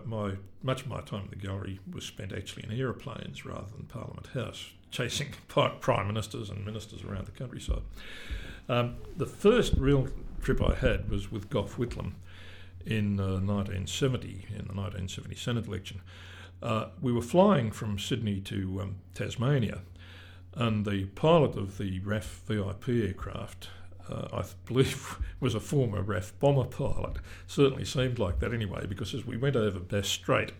much of my time at the gallery was spent actually in aeroplanes rather than Parliament House, chasing prime ministers and ministers around the countryside. The first real trip I had was with Gough Whitlam in 1970, in the 1970 Senate election. We were flying from Sydney to Tasmania, and the pilot of the RAF VIP aircraft, I believe, was a former RAF bomber pilot. Certainly seemed like that anyway, because as we went over Bass Strait,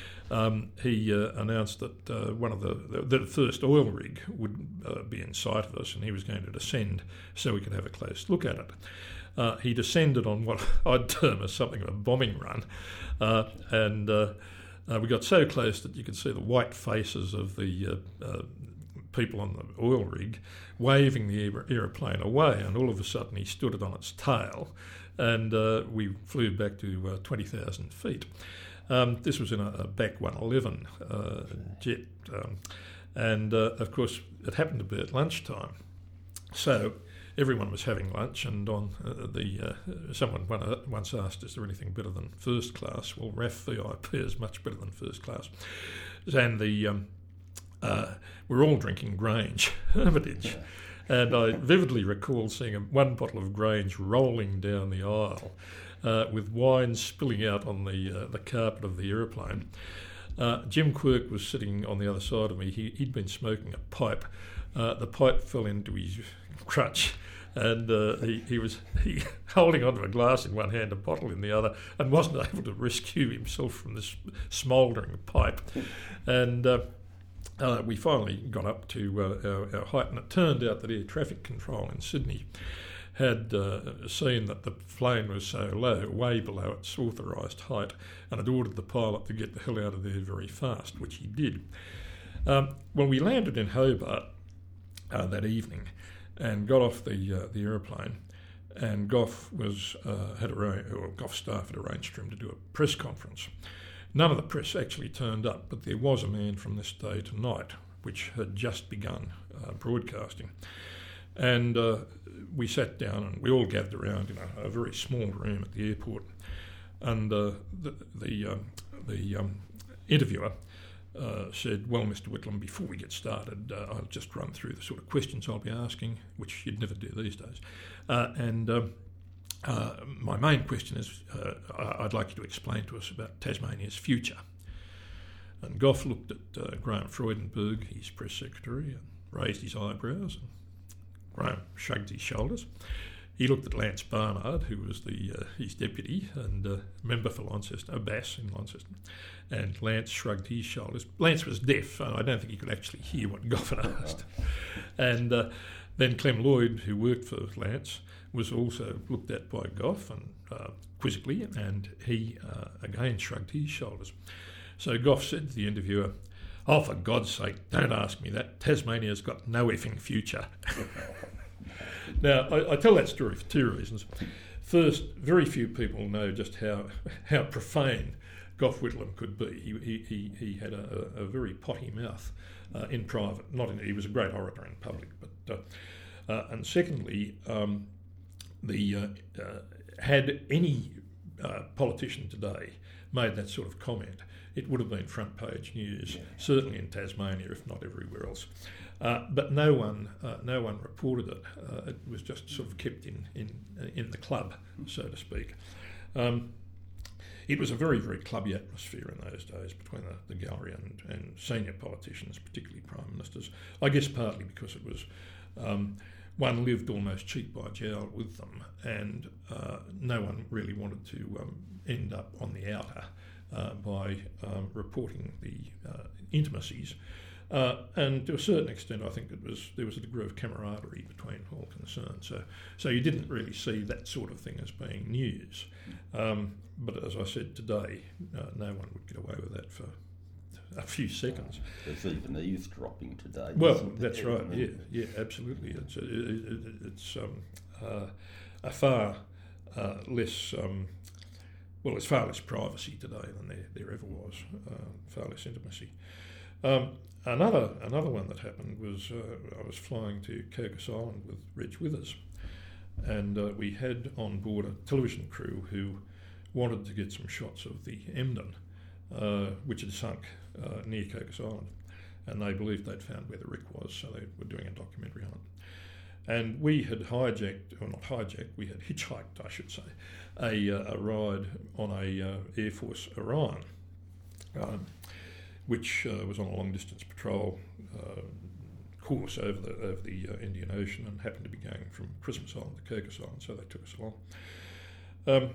he announced that one of the first oil rig would be in sight of us, and he was going to descend so we could have a close look at it. He descended on what I'd term as something of a bombing run, and we got so close that you could see the white faces of the people on the oil rig waving the aeroplane away, and all of a sudden he stood it on its tail, and we flew back to 20,000 feet. This was in a BAC 111 jet, and of course it happened to be at lunchtime. So everyone was having lunch, and on someone once asked, "Is there anything better than first class?" Well, RAF VIP is much better than first class, and we're all drinking Grange Hermitage, and I vividly recall seeing one bottle of Grange rolling down the aisle, with wine spilling out on the carpet of the aeroplane. Jim Quirk was sitting on the other side of me. He'd been smoking a pipe. The pipe fell into his crutch, and he was holding onto a glass in one hand, a bottle in the other, and wasn't able to rescue himself from this smouldering pipe. And we finally got up to our height, and it turned out that air traffic control in Sydney had seen that the plane was so low, way below its authorised height, and had ordered the pilot to get the hell out of there very fast, which he did. Well, we landed in Hobart that evening and got off the aeroplane, and Gough Gough staff had arranged for him to do a press conference. None of the press actually turned up, but there was a man from This Day Tonight, which had just begun broadcasting. And we sat down and we all gathered around in a very small room at the airport. And the interviewer said, "Well, Mr. Whitlam, before we get started, I'll just run through the sort of questions I'll be asking," which you'd never do these days. My main question is, I'd like you to explain to us about Tasmania's future. And Gough looked at Graham Freudenberg, his press secretary, and raised his eyebrows. And Graham shrugged his shoulders. He looked at Lance Barnard, who was his deputy and member for Launceston, Bass in Launceston, and Lance shrugged his shoulders. Lance was deaf, and I don't think he could actually hear what Gough had asked. And then Clem Lloyd, who worked for Lance, was also looked at by Gough and quizzically, and he again shrugged his shoulders. So Gough said to the interviewer, "Oh, for God's sake, don't ask me that. Tasmania's got no effing future." Now, I tell that story for two reasons. First, very few people know just how profane Gough Whitlam could be. He had a very potty mouth in private. He was a great orator in public, but and secondly, had any politician today made that sort of comment, it would have been front page news, certainly in Tasmania, if not everywhere else. But no one reported it. It was just sort of kept in the club, so to speak. It was a very, very clubby atmosphere in those days between the gallery and senior politicians, particularly prime ministers. I guess partly because it was one lived almost cheek by jowl with them, and no one really wanted to end up on the outer by reporting the intimacies. And to a certain extent, I think there was a degree of camaraderie between all concerned. So you didn't really see that sort of thing as being news. But as I said today, no one would get away with that for a few seconds. There's even eavesdropping today. Well, that's right. Yeah, absolutely. It's a far less. Well, there's far less privacy today than there ever was. Far less intimacy. Another one that happened was I was flying to Cocos Island with Reg Withers, and we had on board a television crew who wanted to get some shots of the Emden which had sunk near Cocos Island. And they believed they'd found where the wreck was, so they were doing a documentary on it. And we had we had hitchhiked, I should say, a ride on a Air Force Orion, which was on a long-distance patrol course over the Indian Ocean, and happened to be going from Christmas Island to Cocos Island, so they took us along.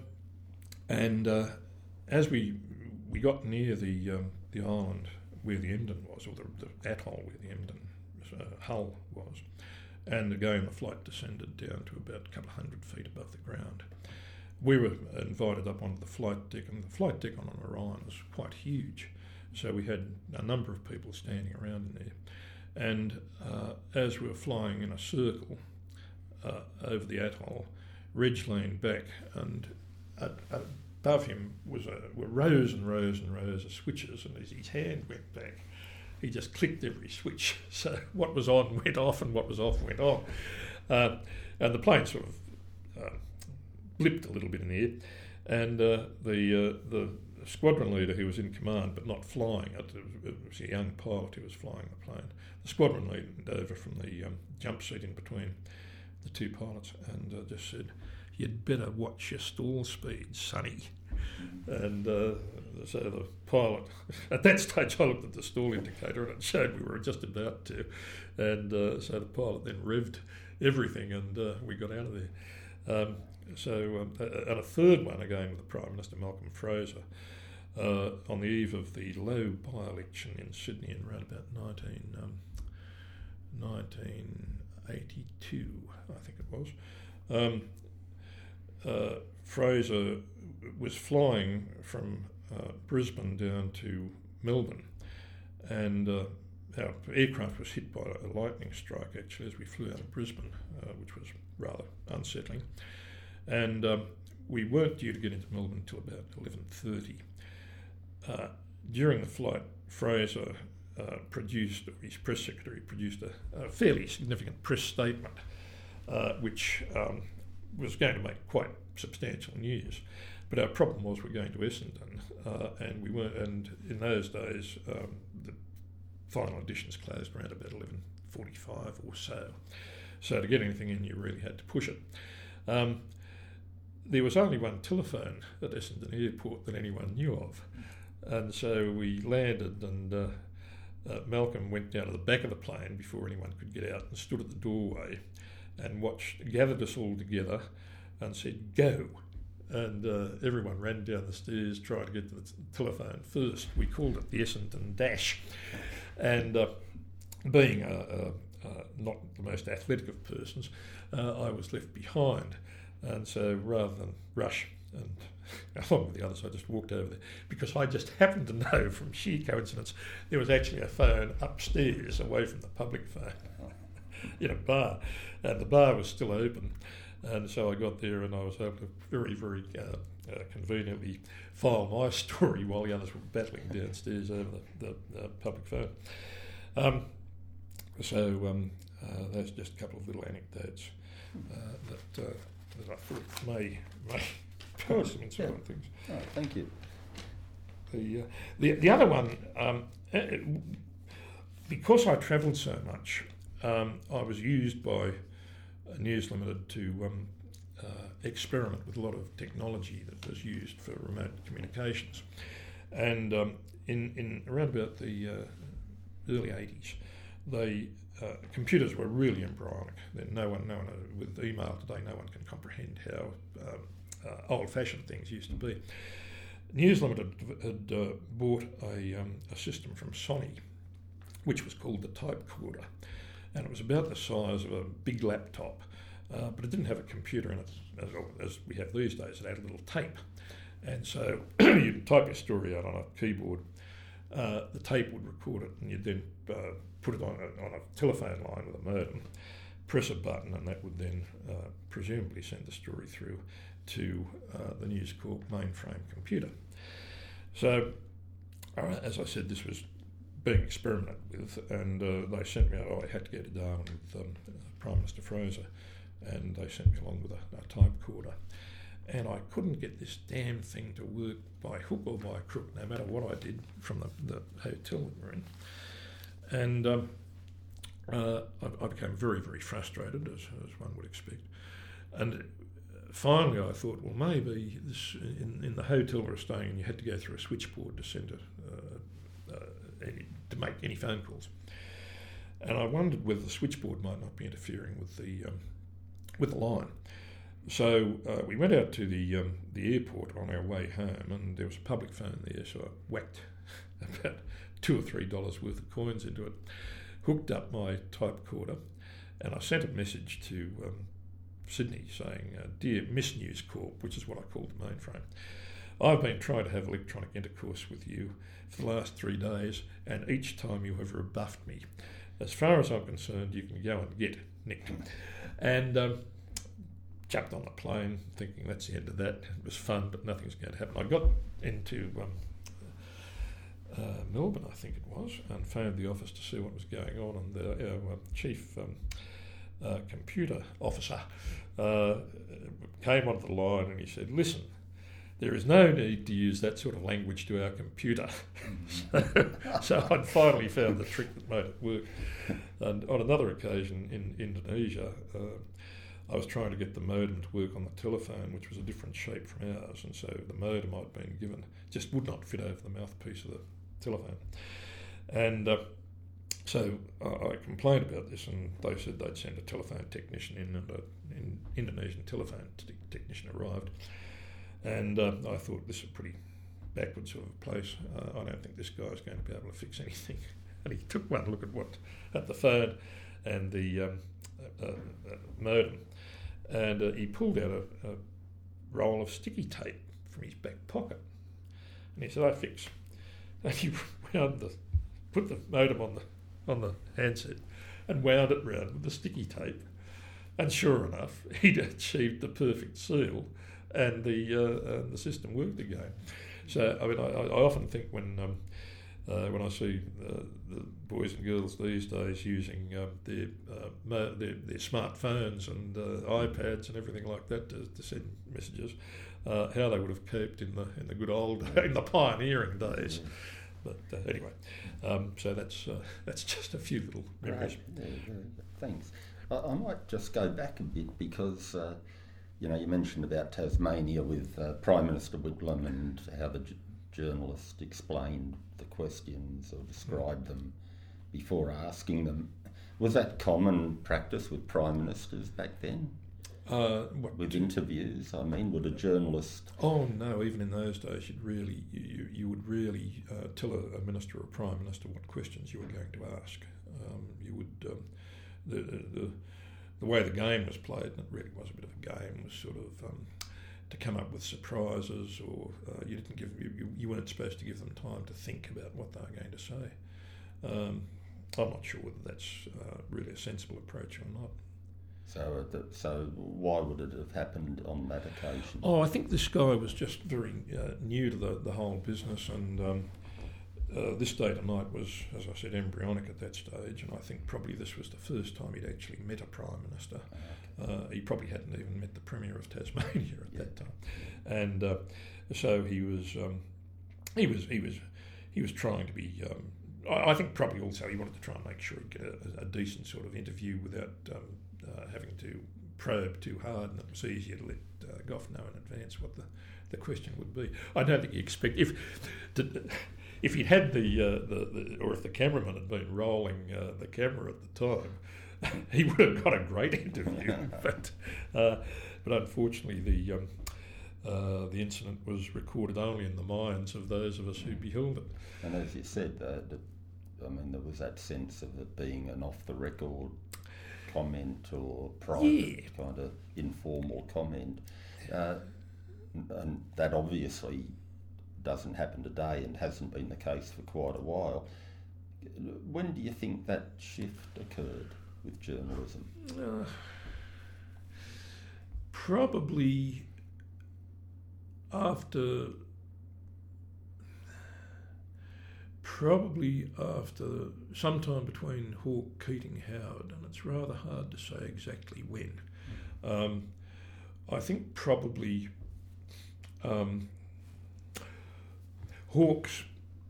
As we got near the island where the Emden was, or the atoll where the Emden hull was, and again the flight descended down to about a couple of 100 feet above the ground. We were invited up onto the flight deck, and the flight deck on an Orion was quite huge, so we had a number of people standing around in there. And as we were flying in a circle over the atoll, Reg leaned back, and above him were rows and rows and rows of switches, and as his hand went back, he just clicked every switch. So what was on went off, and what was off went on. And the plane sort of blipped a little bit in the air, and the squadron leader, who was in command but not flying it, was a young pilot who was flying the plane. The squadron leaned over from the jump seat in between the two pilots and just said, "You'd better watch your stall speed, sonny." And so the pilot, at that stage I looked at the stall indicator and it showed we were just about to, and so the pilot then revved everything, and we got out of there. And a third one, again with the Prime Minister Malcolm Fraser, on the eve of the Lowe by-election in Sydney in around about 1982, I think it was. Fraser was flying from Brisbane down to Melbourne, and our aircraft was hit by a lightning strike actually as we flew out of Brisbane, which was rather unsettling. And we weren't due to get into Melbourne until about 11:30. During the flight, Fraser his press secretary produced a fairly significant press statement, which was going to make quite substantial news. But our problem was we're going to Essendon, and we weren't. And in those days, the final editions closed around about 11:45 or so. So to get anything in, you really had to push it. There was only one telephone at Essendon Airport that anyone knew of, and so we landed, and Malcolm went down to the back of the plane before anyone could get out and stood at the doorway and gathered us all together and said, "Go." And everyone ran down the stairs trying to get to the telephone first. We called it the Essendon Dash. And being not the most athletic of persons, I was left behind. And so rather than rush and along with the others, I just walked over there because I just happened to know from sheer coincidence there was actually a phone upstairs away from the public phone in a bar, and the bar was still open. And so I got there and I was able to very, very conveniently file my story while the others were battling downstairs over the public phone. That's just a couple of little anecdotes that I thought may tell some insight on things. Oh, thank you. The other one, because I travelled so much, I was used by News Limited to experiment with a lot of technology that was used for remote communications. And in around about the early 80s, computers were really embryonic. No one with email today, no one can comprehend how old-fashioned things used to be. News Limited had bought a system from Sony, which was called the Typecorder, and it was about the size of a big laptop, but it didn't have a computer in it as we have these days. It had a little tape, and so you'd type your story out on a keyboard. The tape would record it, and you'd then put it on a telephone line with a modem, press a button, and that would then presumably send the story through to the News Corp mainframe computer. So, as I said, this was being experimented with, and they sent me out. I had to go to Darwin with Prime Minister Fraser, and they sent me along with a typecorder. and I couldn't get this damn thing to work by hook or by crook, no matter what I did from the hotel that we're in. And I became very, very frustrated, as one would expect. And finally I thought, well, maybe this, in the hotel we were staying in, you had to go through a switchboard to send to make any phone calls. And I wondered whether the switchboard might not be interfering with the line. So we went out to the airport on our way home, and there was a public phone there, so I whacked about $2 or $3 worth of coins into it, hooked up my typecorder, and I sent a message to Sydney saying, "Dear Miss News Corp," which is what I called the mainframe, "I've been trying to have electronic intercourse with you for the last 3 days, and each time you have rebuffed me. As far as I'm concerned, you can go and get nicked." And jumped on the plane thinking that's the end of that. It was fun, but nothing's going to happen. I got into Melbourne, I think it was, and phoned the office to see what was going on, and our chief computer officer came onto the line and he said, "Listen, there is no need to use that sort of language to our computer." So I'd finally found the trick that made it work. And on another occasion in Indonesia, I was trying to get the modem to work on the telephone, which was a different shape from ours, and so the modem I'd been given just would not fit over the mouthpiece of the telephone. And so I complained about this, and they said they'd send a telephone technician in, and an Indonesian telephone technician arrived. And I thought, this is a pretty backward sort of place. I don't think this guy's going to be able to fix anything. And he took one look at the phone and the modem, and he pulled out a roll of sticky tape from his back pocket, and he said, "I fix." And he put the modem on the handset and wound it round with the sticky tape, and sure enough, he'd achieved the perfect seal, and the system worked again. So I mean, I often think when I see the boys and girls these days using their smartphones and iPads and everything like that to send messages, how they would have coped in the good old in the pioneering days. But anyway, so that's just a few little memories. Right. Yeah, thanks. I might just go back a bit because you mentioned about Tasmania with Prime Minister Whitlam and how the journalist explained the questions or described them before asking them. Was that common practice with prime ministers back then? With interviews, I mean, would a journalist? Oh no! Even in those days, you would really tell a minister or a prime minister what questions you were going to ask. You would the way the game was played, and it really was a bit of a game, was sort of to come up with surprises, or you weren't supposed to give them time to think about what they were going to say. I'm not sure whether that's really a sensible approach or not. So why would it have happened on that occasion? Oh, I think this guy was just very new to the whole business, and this day tonight was, as I said, embryonic at that stage, and I think probably this was the first time he'd actually met a prime minister. He probably hadn't even met the Premier of Tasmania at that time, and so he was trying to be. I think probably also he wanted to try and make sure he'd get a decent sort of interview without having to probe too hard, and it was easier to let Gough know in advance what the question would be. I don't think he expected if he'd had or if the cameraman had been rolling the camera at the time, he would have got a great interview. but unfortunately, the incident was recorded only in the minds of those of us who beheld it. And as you said, there was that sense of it being an off-the-record comment or private kind of informal comment, and that obviously doesn't happen today and hasn't been the case for quite a while. When do you think that shift occurred with journalism? Probably after sometime between Hawke, Keating, Howard, and it's rather hard to say exactly when. I think probably Hawke's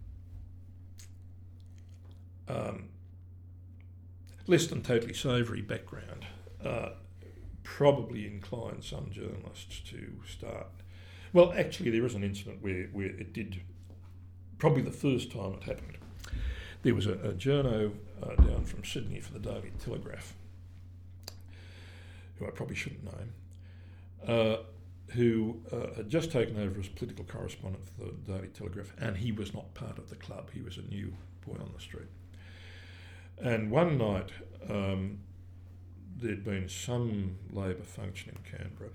less than totally savoury background probably inclined some journalists to start. Well, actually, there is an incident where it did, probably the first time it happened. There was a journo down from Sydney for the Daily Telegraph, who I probably shouldn't name, who had just taken over as political correspondent for the Daily Telegraph, and he was not part of the club. He was a new boy on the street. And one night, there'd been some Labor function in Canberra.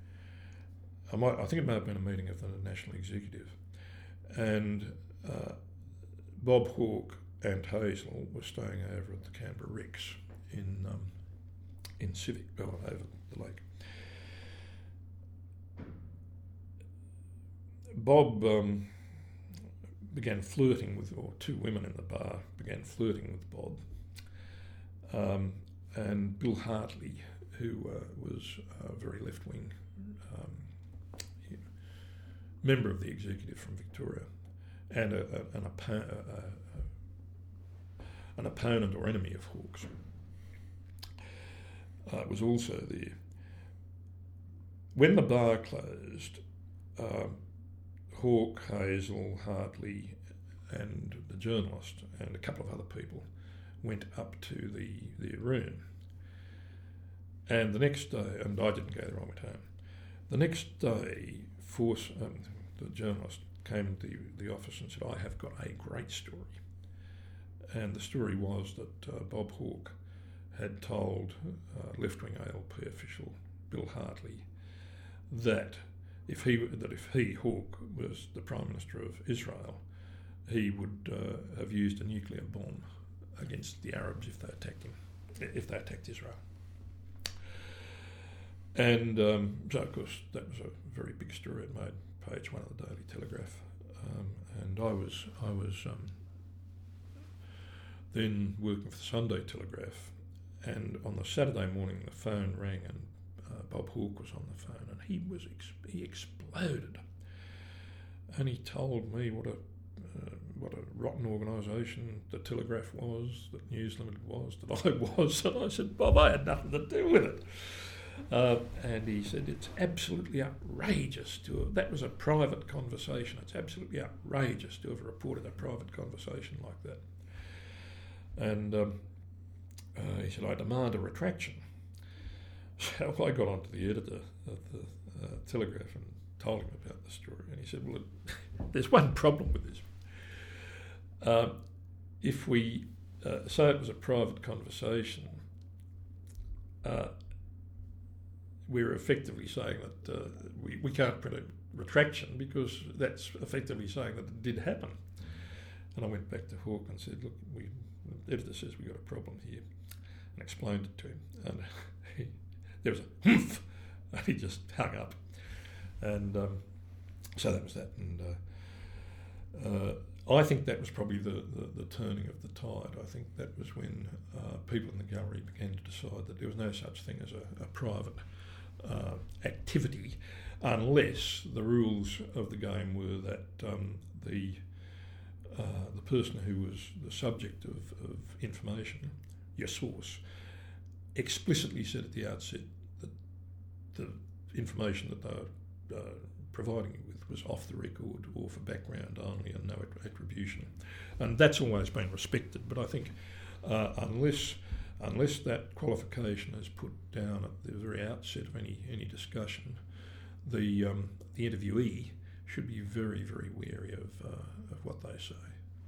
I think it may have been a meeting of the National Executive, and Bob Hawke and Hazel were staying over at the Canberra Rex in Civic, over the lake. Bob began flirting with, or two women in the bar began flirting with Bob, and Bill Hartley, who was a very left-wing member of the executive from Victoria, and an opponent or enemy of Hawke's, was also there. When the bar closed, Hawke, Hazel, Hartley and the journalist and a couple of other people went up to the room. And the next day, and I didn't go there, I went home. The next day, the journalist came to the office and said, "I have got a great story." And the story was that Bob Hawke had told left-wing ALP official Bill Hartley that if he, Hawke, was the Prime Minister of Israel, he would have used a nuclear bomb against the Arabs if they attacked Israel. And so, of course, that was a very big story. It made page one of the Daily Telegraph, and I was then working for the Sunday Telegraph, and on the Saturday morning the phone rang and Bob Hawke was on the phone, and he exploded, and he told me what a rotten organisation the Telegraph was, that News Limited was, that I was, and I said, "Bob, I had nothing to do with it." And he said, "It's absolutely outrageous that was a private conversation. It's absolutely outrageous to have reported a private conversation like that." And he said, "I demand a retraction." So I got on to the editor of the Telegraph and told him about the story, and he said, "Well, there's one problem with this. If we say it was a private conversation, we're effectively saying that we can't print a retraction, because that's effectively saying that it did happen." And I went back to Hawke and said, "Look, the editor says we've got a problem here," and explained it to him. And there was a humph, and he just hung up. And so that was that. And I think that was probably the turning of the tide. I think that was when people in the gallery began to decide that there was no such thing as a private activity, unless the rules of the game were that the person who was the subject of information, your source, explicitly said at the outset that the information that they were providing you with was off the record or for background only and no attribution. And that's always been respected, but I think unless that qualification is put down at the very outset of any discussion, the interviewee should be very, very wary of what they say.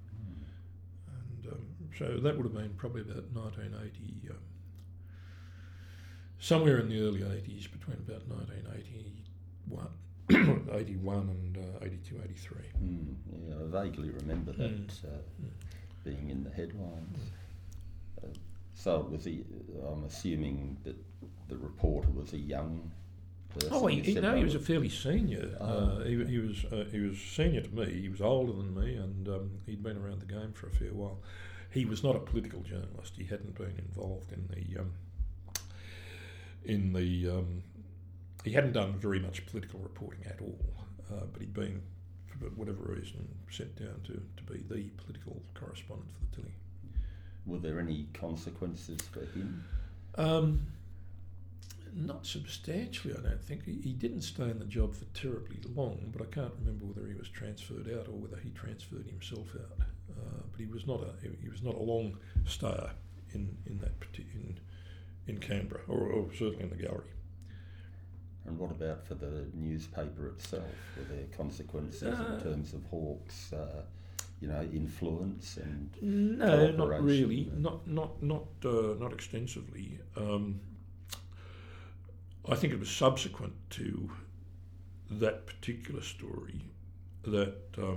And so that would have been probably about 1980, somewhere in the early 80s, between about 1981 81 and 82, 83. Yeah, I vaguely remember that being in the headlines. So it was I'm assuming that the reporter was a young person. Oh, he was a fairly senior. He was senior to me. He was older than me, and he'd been around the game for a fair while. He was not a political journalist. He hadn't been involved he hadn't done very much political reporting at all. but he'd been, for whatever reason, sent down to be the political correspondent for the Tilly. Were there any consequences for him? Not substantially, I don't think. He didn't stay in the job for terribly long, but I can't remember whether he was transferred out or whether he transferred himself out. But he was not a long stayer in Canberra, or certainly in the gallery. And what about for the newspaper itself? Were there consequences in terms of Hawke's, influence and no, not really, not extensively. I think it was subsequent to that particular story that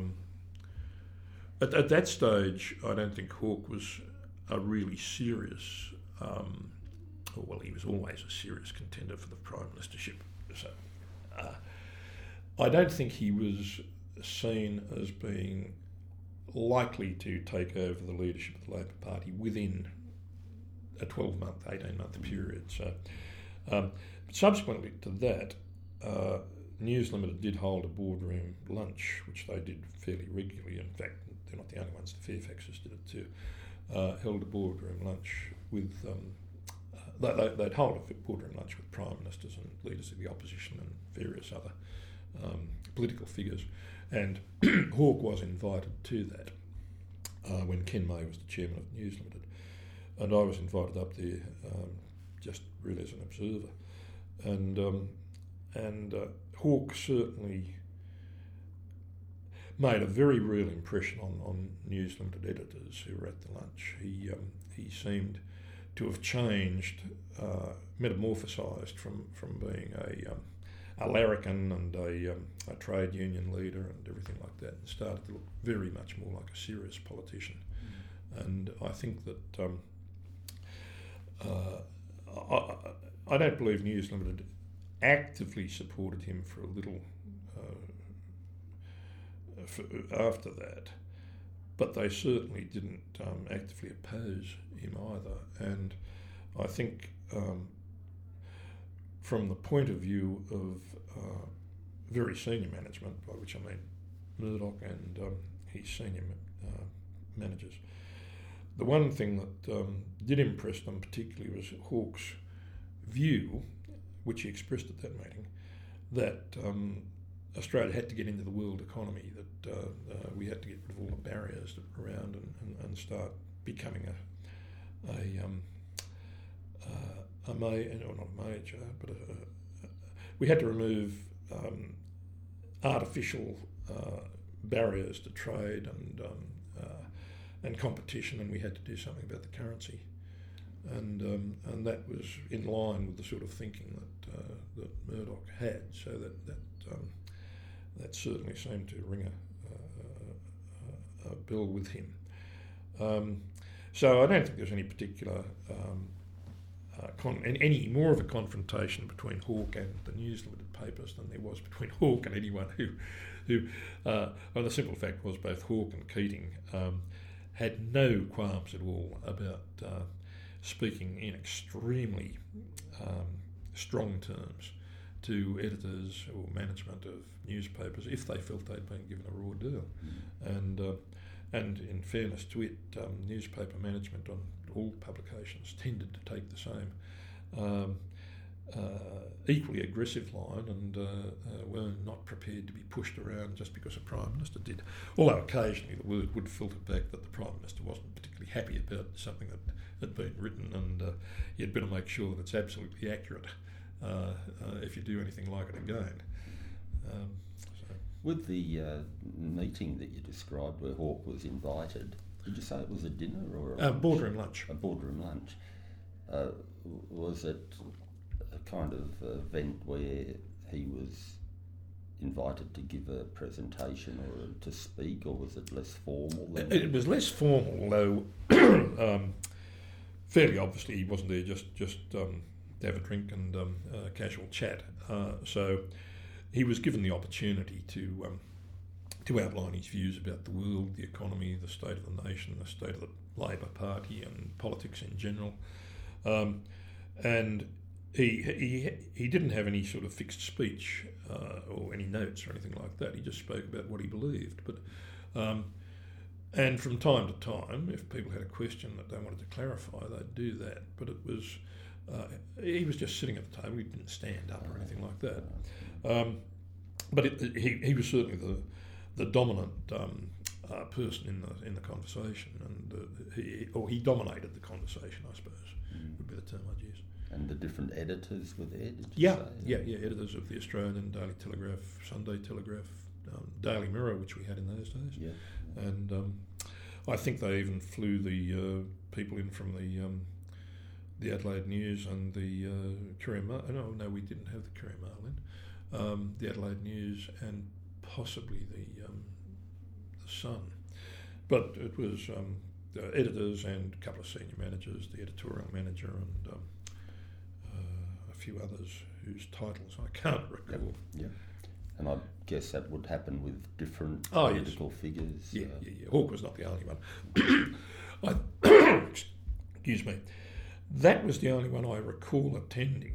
at that stage I don't think Hawke was a really serious, he was always a serious contender for the Prime Ministership. So I don't think he was seen as being likely to take over the leadership of the Labor Party within a 12-month, 18-month period. So subsequently to that, News Limited did hold a boardroom lunch, which they did fairly regularly. In fact, they're not the only ones, the Fairfaxes did it too. Held a boardroom lunch with... They'd hold a boardroom lunch with Prime Ministers and leaders of the opposition and various other political figures. And Hawke was invited to that when Ken May was the chairman of News Limited. And I was invited up there just really as an observer. And Hawke certainly made a very real impression on News Limited editors who were at the lunch. He seemed to have changed, metamorphosised from being a larrikin and a trade union leader and everything like that, and started to look very much more like a serious politician. And I think that I don't believe News Limited actively supported him for a little after that, but they certainly didn't actively oppose him either. And I think from the point of view of very senior management, by which I mean Murdoch and his senior managers, the one thing that did impress them particularly was Hawke's view, which he expressed at that meeting, that Australia had to get into the world economy, that we had to get rid of all the barriers that were around and start becoming we had to remove artificial barriers to trade and competition, and we had to do something about the currency. And that was in line with the sort of thinking that Murdoch had, so that certainly seemed to ring a bell with him. So I don't think there's any particular any more of a confrontation between Hawke and the News Limited papers than there was between Hawke and anyone who the simple fact was both Hawke and Keating had no qualms at all about speaking in extremely strong terms to editors or management of newspapers if they felt they'd been given a raw deal. And in fairness to it, newspaper management on all publications tended to take the same equally aggressive line and were not prepared to be pushed around just because a Prime Minister did. Although occasionally the word would filter back that the Prime Minister wasn't particularly happy about something that had been written, and you'd better make sure that it's absolutely accurate if you do anything like it again. With the meeting that you described where Hawke was invited, did you say it was a dinner or a boardroom lunch? A boardroom lunch. Was it a kind of event where he was invited to give a presentation or to speak, or was it less formal? It was less formal, although fairly obviously he wasn't there just to have a drink and casual chat. So he was given the opportunity to outline his views about the world, the economy, the state of the nation, the state of the Labor Party and politics in general. And he didn't have any sort of fixed speech or any notes or anything like that. He just spoke about what he believed. But and from time to time, if people had a question that they wanted to clarify, they'd do that. But it was he was just sitting at the table. He didn't stand up or anything like that. But he was certainly the dominant person in the conversation, and he dominated the conversation, I suppose, would be the term I'd use. And the different editors were there, did you say? Editors of the Australian, Daily Telegraph, Sunday Telegraph, Daily Mirror, which we had in those days. Yeah. And I think they even flew the people in from the Adelaide News and the Courier Mail. No, we didn't have the Courier Mail in. The Adelaide News and possibly the Sun. But it was editors and a couple of senior managers, the editorial manager and a few others whose titles I can't recall. Yep. And I guess that would happen with different political figures. Yeah. Hawke was not the only one. Excuse me. That was the only one I recall attending.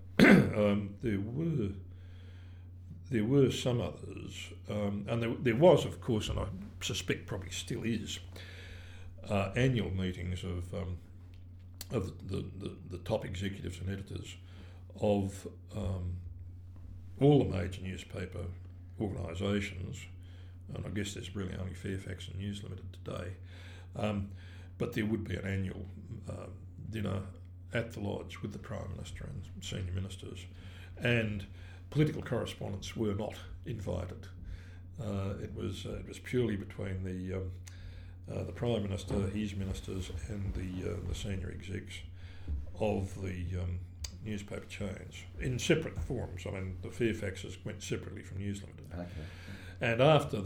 There were some others, and there was, of course, and I suspect probably still is, annual meetings of the top executives and editors of all the major newspaper organisations, and I guess there's really only Fairfax and News Limited today, but there would be an annual dinner at the Lodge with the Prime Minister and senior ministers, and political correspondents were not invited. It was purely between the Prime Minister, his ministers, and the senior execs of the newspaper chains in separate forums. I mean, the Fairfaxes went separately from News Limited. Okay. And after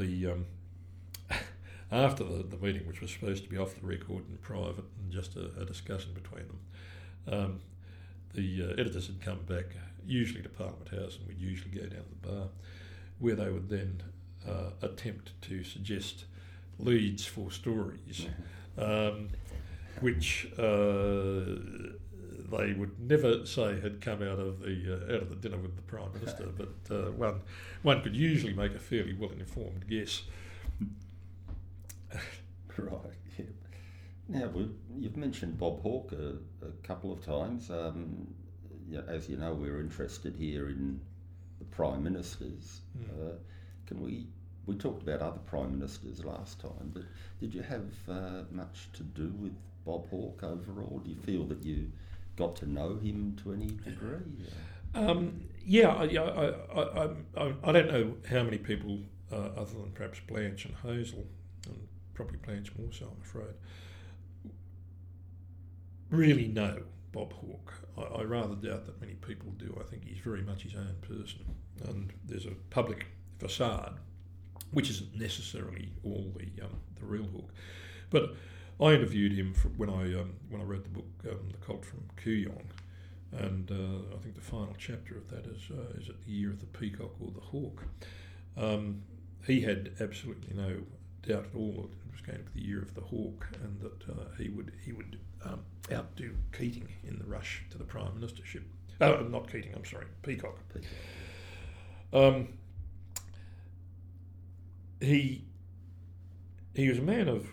the meeting, which was supposed to be off the record and private and just a discussion between them, the editors had come back, usually to Parliament House, and we'd usually go down to the bar, where they would then attempt to suggest leads for stories, which they would never say had come out of the dinner with the Prime Minister, but one could usually make a fairly well-informed guess. Right. Yeah. Now you've mentioned Bob Hawke a couple of times. As you know, we're interested here in the Prime Ministers. We talked about other Prime Ministers last time, but did you have much to do with Bob Hawke overall? Do you feel that you got to know him to any degree? I don't know how many people, other than perhaps Blanche and Hazel, and probably Blanche more so, I'm afraid, really know Bob Hawke. I rather doubt that many people do. I think he's very much his own person, and there's a public facade, which isn't necessarily all the real Hawke. But I interviewed him when I read the book The Colt from Kooyong, and I think the final chapter of that is it the year of the peacock or the hawk? He had absolutely no doubt at all that it was going to be the year of the hawk, and that he would outdo Keating in the rush to the Prime Ministership. Not Keating, I'm sorry, Peacock. He was a man of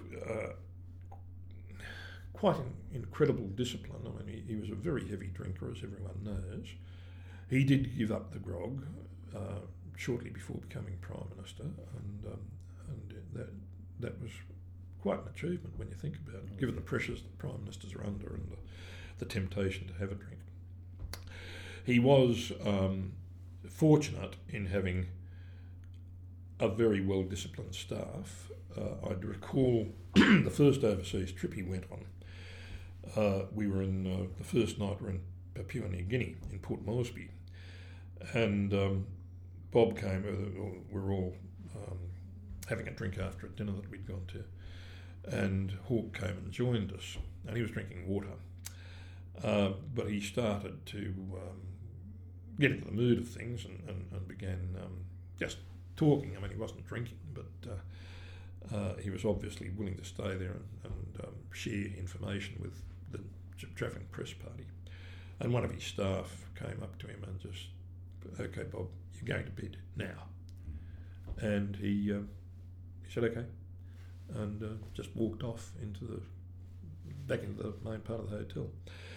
quite an incredible discipline. I mean, he was a very heavy drinker, as everyone knows. He did give up the grog shortly before becoming Prime Minister, and that was quite an achievement when you think about it, given the pressures that Prime Ministers are under and the temptation to have a drink. He was fortunate in having a very well-disciplined staff. I'd recall the first overseas trip he went on. We were in the first night we were in Papua New Guinea, in Port Moresby, and Bob came. We were all having a drink after a dinner that we'd gone to, and Hawke came and joined us, and he was drinking water. But he started to get into the mood of things and began just talking. I mean, he wasn't drinking, but he was obviously willing to stay there and share information with the travelling press party. And one of his staff came up to him and just, "Okay, Bob, you're going to bed now." And he said, "Okay," and just walked off back into the main part of the hotel.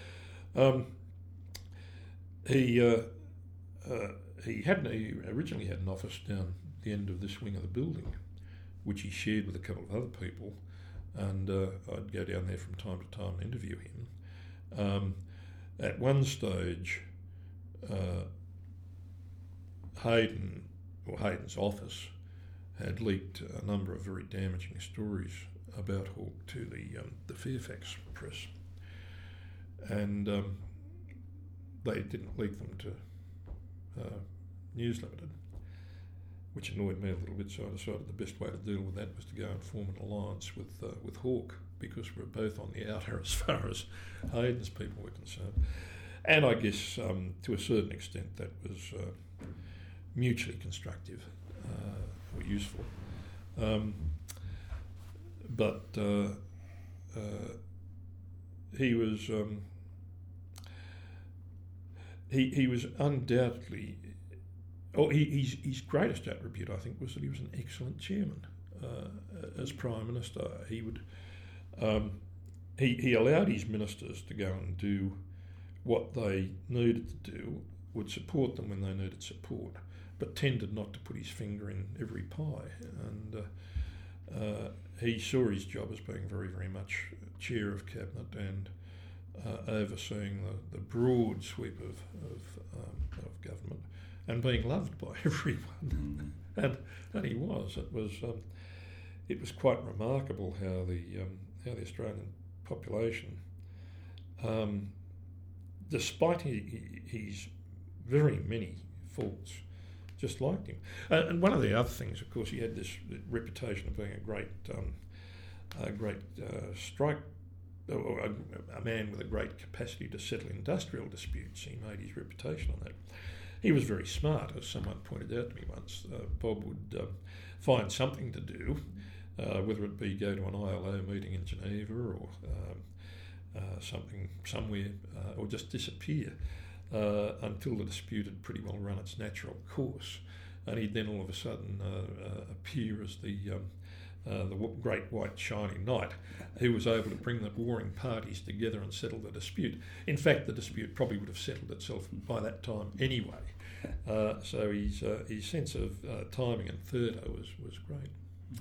He originally had an office down the end of this wing of the building, which he shared with a couple of other people, and I'd go down there from time to time and interview him. At one stage, Hayden's office had leaked a number of very damaging stories about Hawke to the Fairfax press, and they didn't leak them to News Limited, which annoyed me a little bit. So I decided the best way to deal with that was to go and form an alliance with Hawke, because we're both on the outer as far as Hayden's people were concerned. And I guess to a certain extent that was mutually constructive or useful. But he was he was undoubtedly, his greatest attribute, I think, was that he was an excellent chairman. As Prime Minister, he would he allowed his ministers to go and do what they needed to do, would support them when they needed support, but tended not to put his finger in every pie. And he saw his job as being very, very much chair of cabinet and overseeing the broad sweep of government and being loved by everyone. and he was. It was quite remarkable how the Australian population, despite his very many faults, just liked him. And one of the other things, of course, he had this reputation of being a great strike, or a man with a great capacity to settle industrial disputes. He made his reputation on that. He was very smart, as someone pointed out to me once. Bob would find something to do, whether it be go to an ILO meeting in Geneva or something somewhere, or just disappear until the dispute had pretty well run its natural course, and he'd then all of a sudden appear as the great white shining knight who was able to bring the warring parties together and settle the dispute. In fact, the dispute probably would have settled itself by that time anyway. So his sense of timing and theatre was great.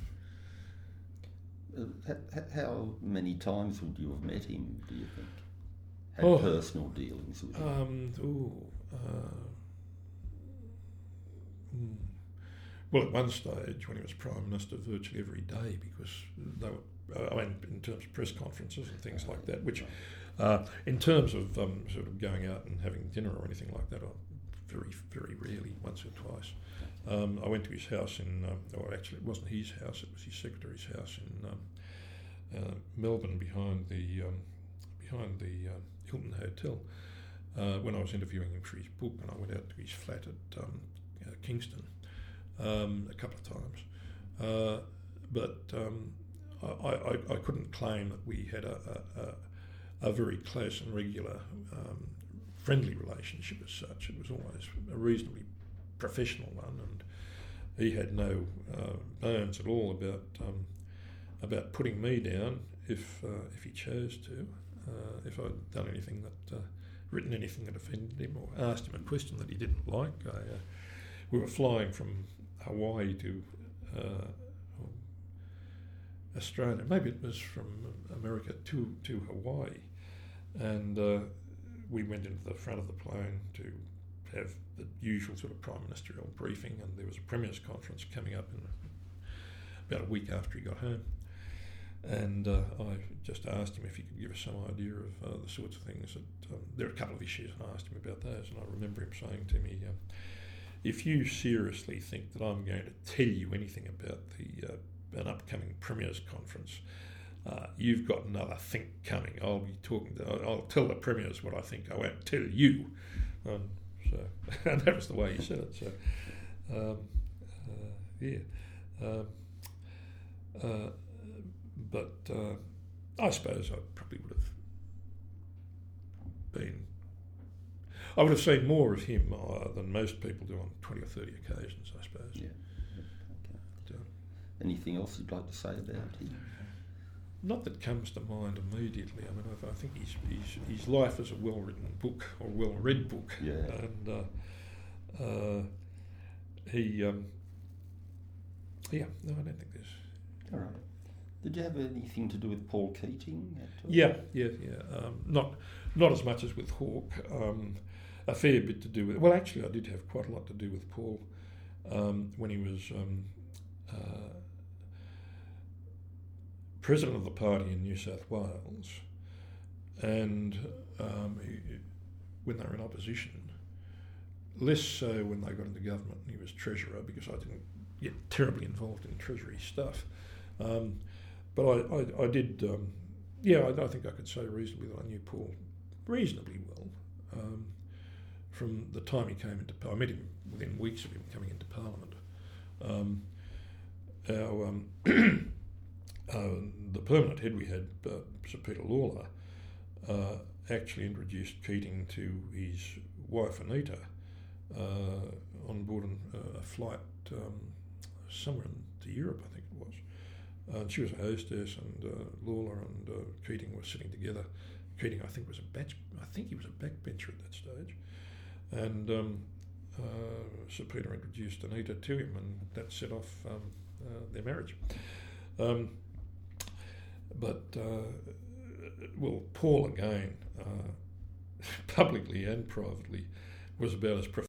How many times would you have met him, do you think? Had personal dealings with him? Well, at one stage, when he was Prime Minister, virtually every day, because they were, in terms of press conferences and things like that, which, in terms of sort of going out and having dinner or anything like that, very, very rarely, once or twice. I went to his house or actually it wasn't his house, it was his secretary's house in Melbourne behind the Hilton Hotel when I was interviewing him for his book, and I went out to his flat at Kingston a couple of times. But I couldn't claim that we had a very close and regular friendly relationship as such. It was always a reasonably professional one, and he had no bones at all about putting me down if he chose to. If I'd done anything written anything that offended him, or asked him a question that he didn't like. We were flying from Hawaii to Australia. Maybe it was from America to Hawaii, and we went into the front of the plane to have the usual sort of prime ministerial briefing, and there was a premier's conference coming up in about a week after he got home. And I just asked him if he could give us some idea of the sorts of things that there are a couple of issues, and I asked him about those, and I remember him saying to me, if you seriously think that I'm going to tell you anything about an upcoming Premier's Conference, you've got another think coming. I'll tell the Premiers what I think, I won't tell you. And that was the way he said it. So, but I suppose I probably would have been I would have seen more of him than most people do on 20 or 30 occasions, I suppose. Yeah. Okay. Anything else you'd like to say about him? Not that comes to mind immediately. I mean, I think his life is a well-written book, or well-read book. Yeah. And no, I don't think there's... All right. Did you have anything to do with Paul Keating at all? Yeah. Not as much as with Hawke. A fair bit to do with... Well, actually, I did have quite a lot to do with Paul when he was president of the party in New South Wales, and when they were in opposition, less so when they got into government and he was treasurer, because I didn't get terribly involved in treasury stuff. But I did, I think I could say reasonably that I knew Paul reasonably well from the time he came into Parliament. I met him within weeks of him coming into Parliament. The permanent head we had, Sir Peter Lawler, actually introduced Keating to his wife Anita on board a flight somewhere into Europe, I think it was. And she was a hostess, and Lawler and Keating were sitting together. Keating, I think, he was a backbencher at that stage, and Sir Peter introduced Anita to him, and that set off their marriage. Paul again, publicly and privately, was about as